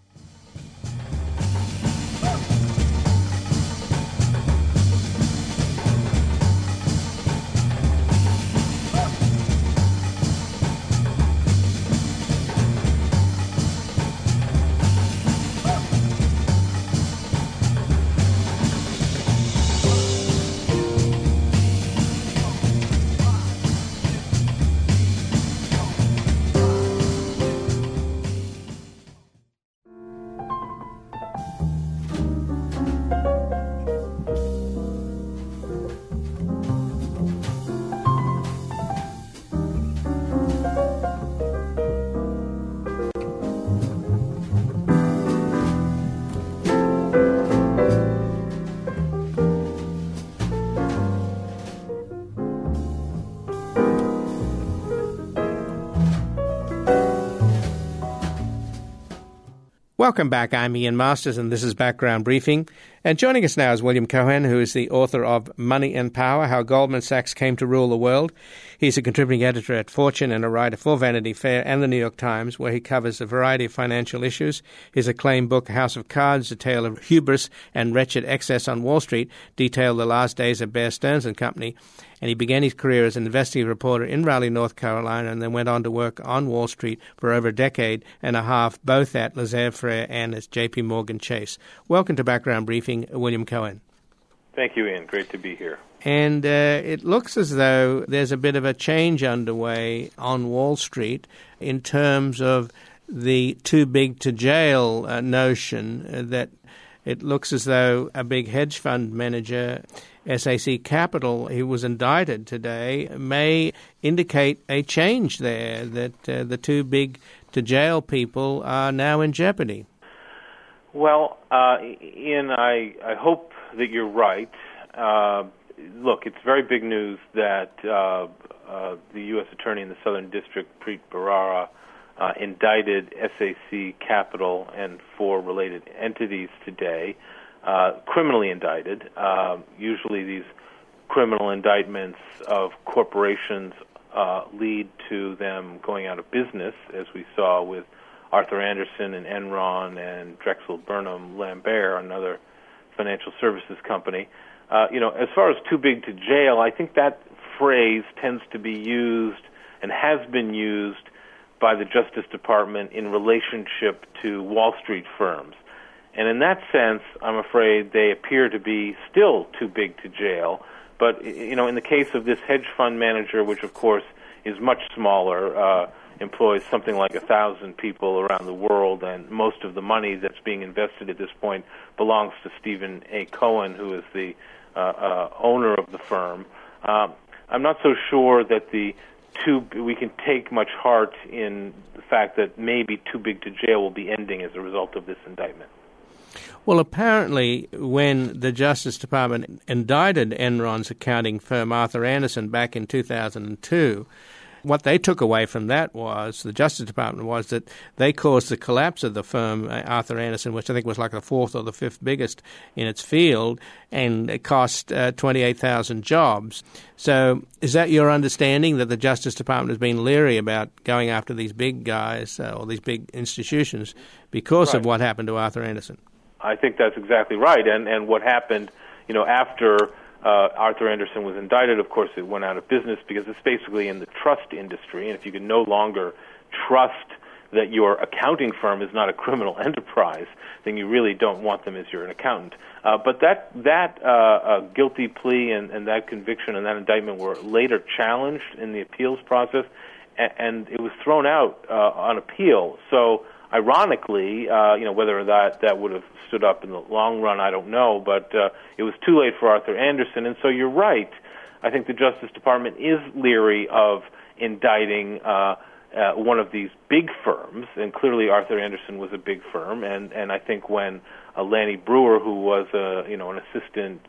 S1: Welcome back. I'm Ian Masters, and this is Background Briefing. And joining us now is William Cohen, who is the author of Money and Power, How Goldman Sachs Came to Rule the World. He's a contributing editor at Fortune and a writer for Vanity Fair and the New York Times, where he covers a variety of financial issues. His acclaimed book, House of Cards, A Tale of Hubris and Wretched Excess on Wall Street, detail the last days of Bear Stearns and Company. And he began his career as an investigative reporter in Raleigh, North Carolina, and then went on to work on Wall Street for over a decade and a half, both at Laissez Faire and at J.P. Morgan Chase. Welcome to Background Briefing, William Cohen.
S4: Thank you, Ian. Great to be here.
S1: And it looks as though there's a bit of a change underway on Wall Street in terms of the too big to jail notion that it looks as though a big hedge fund manager, SAC Capital, who was indicted today, may indicate a change there, that the too big to jail people are now in jeopardy.
S4: Well, Ian, I hope that you're right. Look, it's very big news that the U.S. Attorney in the Southern District, Preet Bharara, indicted SAC Capital and 4 related entities today, criminally indicted. Usually these criminal indictments of corporations lead to them going out of business, as we saw with Arthur Andersen and Enron and Drexel Burnham Lambert, another financial services company. As far as too big to jail, I think that phrase tends to be used and has been used by the Justice Department in relationship to Wall Street firms. And in that sense, I'm afraid they appear to be still too big to jail. But, in the case of this hedge fund manager, which of course is much smaller, employs something like 1,000 people around the world, and most of the money that's being invested at this point belongs to Stephen A. Cohen, who is the owner of the firm. I'm not so sure that we can take much heart in the fact that maybe Too Big to Jail will be ending as a result of this indictment.
S1: Well, apparently, when the Justice Department indicted Enron's accounting firm, Arthur Andersen, back in 2002, what they took away from that was, the Justice Department, was that they caused the collapse of the firm, Arthur Andersen, which I think was like the fourth or the fifth biggest in its field, and it cost 28,000 jobs. So is that your understanding, that the Justice Department has been leery about going after these big guys or these big institutions because of what happened to Arthur Andersen?
S4: I think that's exactly right. And what happened, after Arthur Andersen was indicted, of course, it went out of business because it's basically in the trust industry. And if you can no longer trust that your accounting firm is not a criminal enterprise, then you really don't want them as your accountant. But that guilty plea and that conviction and that indictment were later challenged in the appeals process, and it was thrown out on appeal. So ironically, whether that would have stood up in the long run, I don't know, but it was too late for Arthur Andersen. And so you're right. I think the Justice Department is leery of indicting one of these big firms, and clearly Arthur Andersen was a big firm. And I think when Lanny Breuer, who was an assistant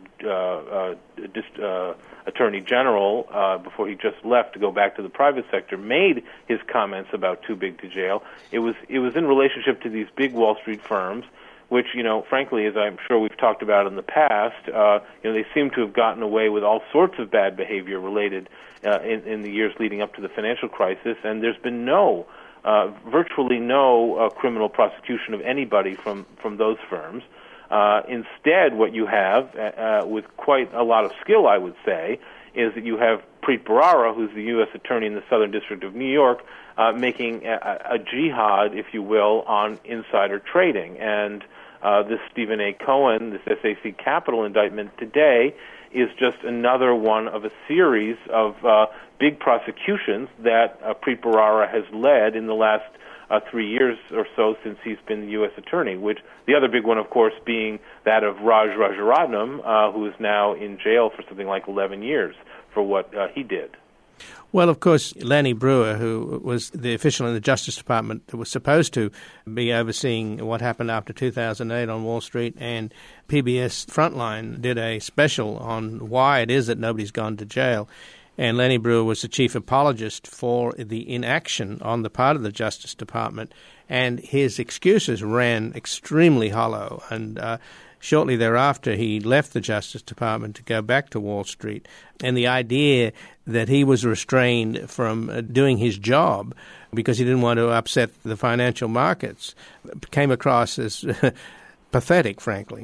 S4: attorney general before he just left to go back to the private sector, made his comments about Too Big to Jail, it was in relationship to these big Wall Street firms, which, frankly, as I'm sure we've talked about in the past, they seem to have gotten away with all sorts of bad behavior related in the years leading up to the financial crisis, and there's been virtually no criminal prosecution of anybody from those firms. Instead, what you have, with quite a lot of skill, I would say, is that you have Preet Bharara, who's the U.S. Attorney in the Southern District of New York, making a jihad, if you will, on insider trading. And this Stephen A. Cohen, this SAC Capital indictment today, is just another one of a series of big prosecutions that Preet Bharara has led in the last 3 years or so since he's been the U.S. Attorney, which the other big one, of course, being that of Raj Rajaratnam, who is now in jail for something like 11 years for what he did.
S1: Well, of course, Lanny Breuer, who was the official in the Justice Department that was supposed to be overseeing what happened after 2008 on Wall Street, and PBS Frontline did a special on why it is that nobody's gone to jail. And Lanny Breuer was the chief apologist for the inaction on the part of the Justice Department, and his excuses ran extremely hollow. And shortly thereafter, he left the Justice Department to go back to Wall Street. And the idea that he was restrained from doing his job because he didn't want to upset the financial markets came across as pathetic, frankly.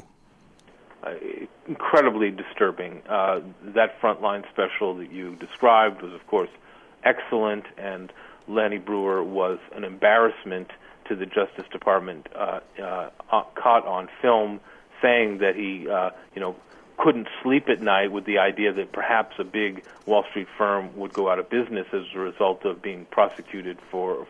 S4: Incredibly disturbing. That Frontline special that you described was, of course, excellent, and Lanny Breuer was an embarrassment to the Justice Department, caught on film saying that he, couldn't sleep at night with the idea that perhaps a big Wall Street firm would go out of business as a result of being prosecuted for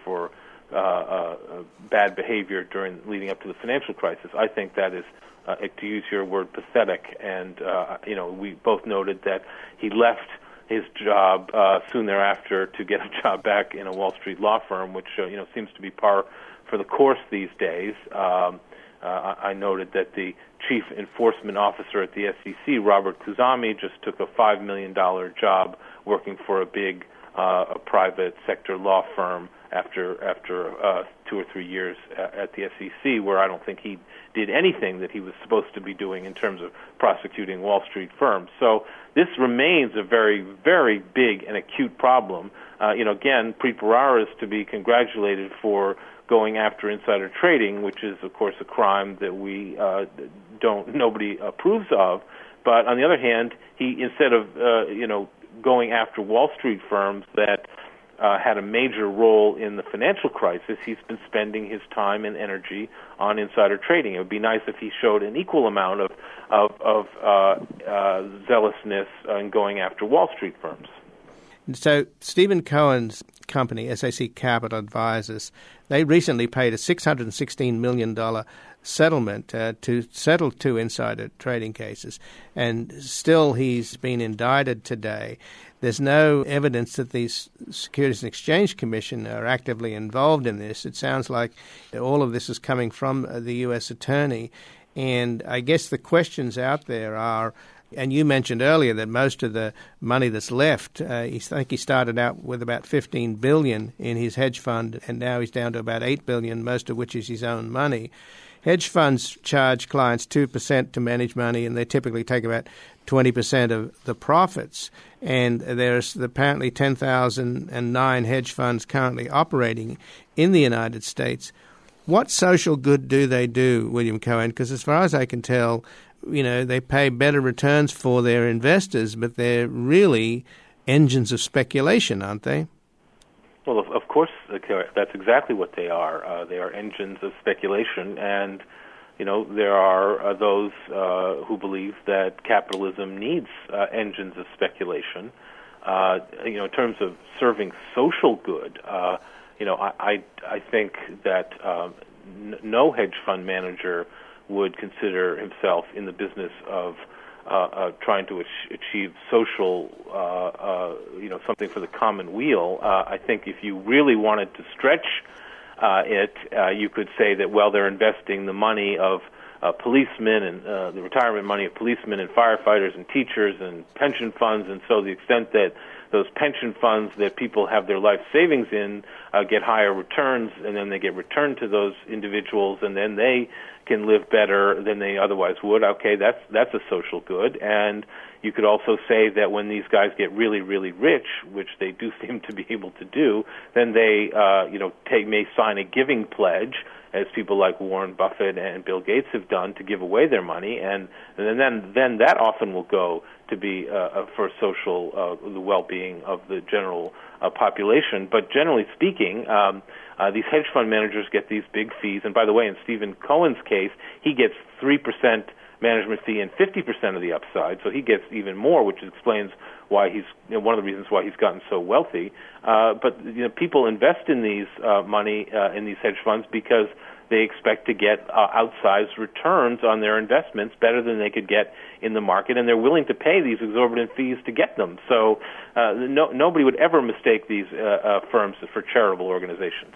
S4: bad behavior leading up to the financial crisis. I think that is, to use your word, pathetic. And we both noted that he left his job soon thereafter to get a job back in a Wall Street law firm, which seems to be par for the course these days. I noted that the chief enforcement officer at the SEC, Robert Khuzami, just took a $5 million job working for a big private sector law firm after 2 or 3 years at the SEC, where I don't think he did anything that he was supposed to be doing in terms of prosecuting Wall Street firms. So this remains a very, very big and acute problem. Again, Preet Bharara is to be congratulated for going after insider trading, which is, of course, a crime that nobody approves of. But on the other hand, he, instead of going after Wall Street firms that had a major role in the financial crisis, he's been spending his time and energy on insider trading. It would be nice if he showed an equal amount of zealousness in going after Wall Street firms.
S1: So Stephen Cohen's company, SAC Capital Advisors, they recently paid a $616 million settlement to settle 2 insider trading cases. And still he's been indicted today. There's no evidence that the Securities and Exchange Commission are actively involved in this. It sounds like all of this is coming from the U.S. Attorney. And I guess the questions out there are, and you mentioned earlier that most of the money that's left, I think he started out with about $15 billion in his hedge fund, and now he's down to about $8 billion, most of which is his own money. Hedge funds charge clients 2% to manage money, and they typically take about 20% of the profits. And there's apparently 10,009 hedge funds currently operating in the United States. What social good do they do, William Cohen? Because as far as I can tell, they pay better returns for their investors, but they're really engines of speculation, aren't they?
S4: Well, of course, that's exactly what they are. They are engines of speculation, and there are those who believe that capitalism needs engines of speculation. In terms of serving social good, I think that no hedge fund manager would consider himself in the business of trying to achieve social, something for the common weal. I think if you really wanted to stretch you could say that, well, they're investing the money of policemen and the retirement money of policemen and firefighters and teachers and pension funds, and so the extent that those pension funds that people have their life savings in get higher returns, and then they get returned to those individuals, and then they can live better than they otherwise would. Okay, that's a social good. And you could also say that when these guys get really, really rich, which they do seem to be able to do, then they may sign a giving pledge, as people like Warren Buffett and Bill Gates have done, to give away their money, and then that often will go to be for social the well-being of the general population. But generally speaking, these hedge fund managers get these big fees. And by the way, in Stephen Cohen's case, he gets 3% management fee and 50% of the upside, so he gets even more, which explains why he's one of the reasons why he's gotten so wealthy. But people invest in these money in these hedge funds because they expect to get outsized returns on their investments, better than they could get in the market, and they're willing to pay these exorbitant fees to get them. So nobody would ever mistake these firms for charitable organizations.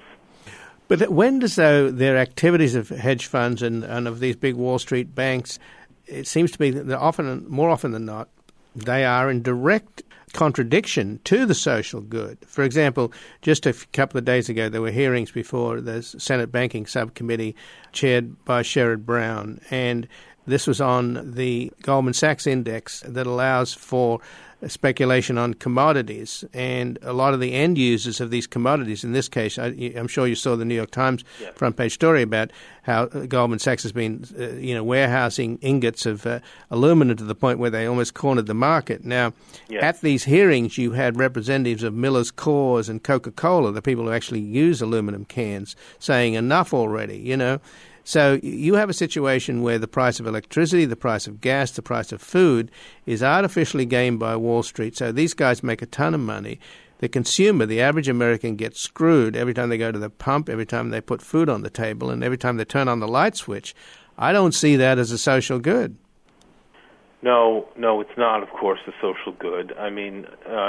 S1: But when does their activities of hedge funds and of these big Wall Street banks, it seems to be that more often than not, they are in direct contradiction to the social good. For example, just a couple of days ago, there were hearings before the Senate Banking Subcommittee chaired by Sherrod Brown, and this was on the Goldman Sachs index that allows for speculation on commodities, and a lot of the end users of these commodities, in this case, I'm sure you saw the New York Times front page story about how Goldman Sachs has been, warehousing ingots of aluminum to the point where they almost cornered the market. Now, at these hearings, you had representatives of Miller's Coors and Coca-Cola, the people who actually use aluminum cans, saying enough already, So you have a situation where the price of electricity, the price of gas, the price of food is artificially gained by Wall Street. So these guys make a ton of money. The consumer, the average American, gets screwed every time they go to the pump, every time they put food on the table, and every time they turn on the light switch. I don't see that as a social good.
S4: No, it's not, of course, a social good. I mean,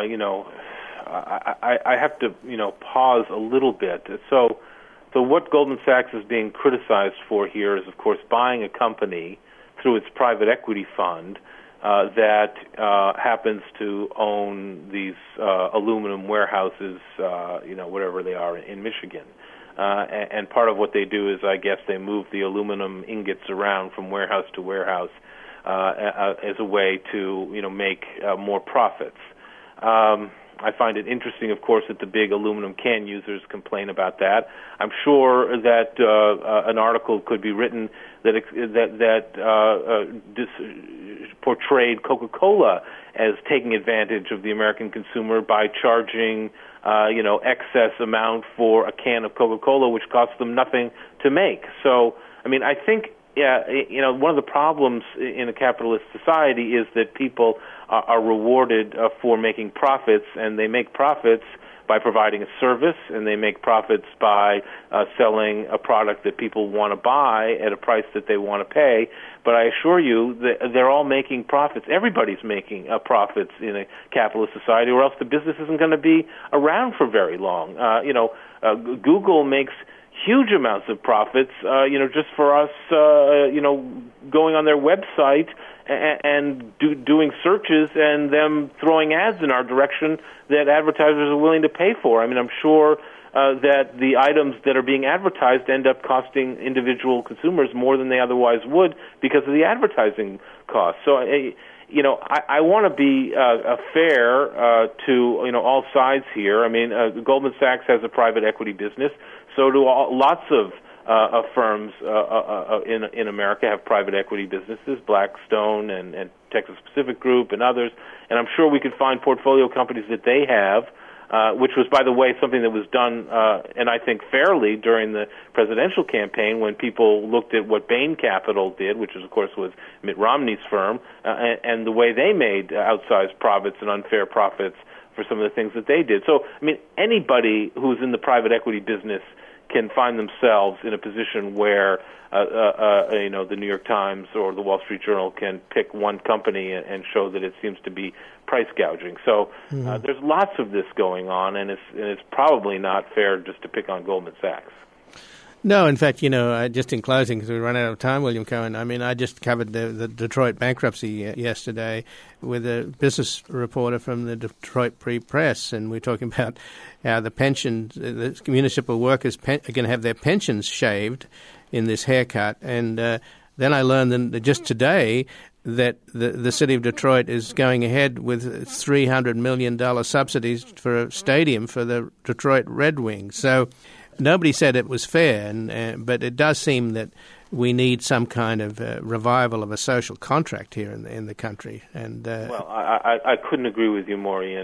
S4: I have to, pause a little bit. So what Goldman Sachs is being criticized for here is, of course, buying a company through its private equity fund that happens to own these aluminum warehouses, whatever they are in Michigan. And part of what they do is, I guess, they move the aluminum ingots around from warehouse to warehouse as a way to, make more profits. I find it interesting, of course, that the big aluminum can users complain about that. I'm sure that an article could be written that portrayed Coca-Cola as taking advantage of the American consumer by charging, excess amount for a can of Coca-Cola, which costs them nothing to make. So, I mean, I think, one of the problems in a capitalist society is that people are rewarded for making profits, and they make profits by providing a service, and they make profits by selling a product that people want to buy at a price that they want to pay. But I assure you that they're all making profits. Everybody's making profits in a capitalist society, or else the business isn't going to be around for very long. Google makes huge amounts of profits, just for us, going on their website and doing searches and them throwing ads in our direction that advertisers are willing to pay for. I mean, I'm sure that the items that are being advertised end up costing individual consumers more than they otherwise would because of the advertising costs. So, I want to be fair to all sides here. I mean, Goldman Sachs has a private equity business. So do lots of firms in America have private equity businesses, Blackstone and Texas Pacific Group and others. And I'm sure we could find portfolio companies that they have, which was, by the way, something that was done, and I think fairly, during the presidential campaign when people looked at what Bain Capital did, which, of course, was Mitt Romney's firm, and the way they made outsized profits and unfair profits for some of the things that they did. So, I mean, anybody who's in the private equity business can find themselves in a position where, the New York Times or the Wall Street Journal can pick one company and show that it seems to be price gouging. So there's lots of this going on, and it's probably not fair just to pick on Goldman Sachs.
S1: No, in fact, just in closing, because we run out of time, William Cohen, I mean, I just covered the Detroit bankruptcy yesterday with a business reporter from the Detroit Free Press, and we're talking about how the municipal workers are going to have their pensions shaved in this haircut. And then I learned that just today that the city of Detroit is going ahead with $300 million subsidies for a stadium for the Detroit Red Wings. So nobody said it was fair, but it does seem that we need some kind of revival of a social contract here in the country. And
S4: well, I couldn't agree with you more, Ian.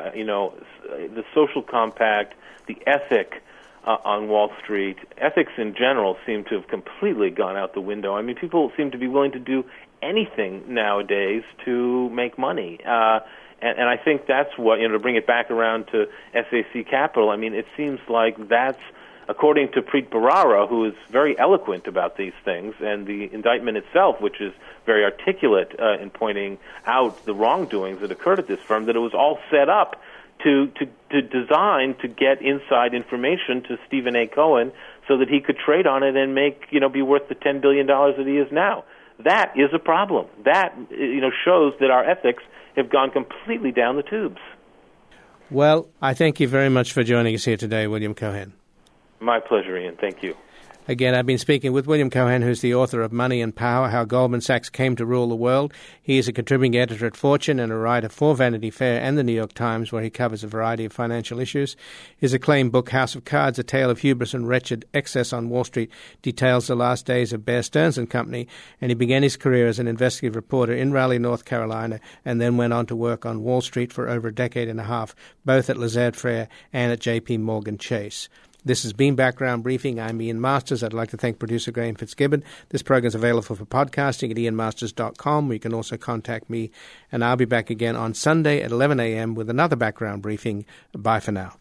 S4: The social compact, the ethic on Wall Street, ethics in general seem to have completely gone out the window. I mean, people seem to be willing to do anything nowadays to make money. And I think that's what, to bring it back around to SAC Capital, I mean, it seems like that's, according to Preet Bharara, who is very eloquent about these things, and the indictment itself, which is very articulate in pointing out the wrongdoings that occurred at this firm, that it was all set up to design to get inside information to Stephen A. Cohen so that he could trade on it and be worth the $10 billion that he is now. That is a problem. That, shows that our ethics have gone completely down the tubes.
S1: Well, I thank you very much for joining us here today, William Cohen.
S4: My pleasure, Ian. Thank you.
S1: Again, I've been speaking with William Cohen, who's the author of Money and Power, How Goldman Sachs Came to Rule the World. He is a contributing editor at Fortune and a writer for Vanity Fair and the New York Times, where he covers a variety of financial issues. His acclaimed book, House of Cards, A Tale of Hubris and Wretched Excess on Wall Street, details the last days of Bear Stearns and Company, and he began his career as an investigative reporter in Raleigh, North Carolina, and then went on to work on Wall Street for over a decade and a half, both at Lazard Frères and at J.P. Morgan Chase. This has been Background Briefing. I'm Ian Masters. I'd like to thank producer Graham Fitzgibbon. This program is available for podcasting at ianmasters.com, where you can also contact me. And I'll be back again on Sunday at 11 a.m. with another Background Briefing. Bye for now.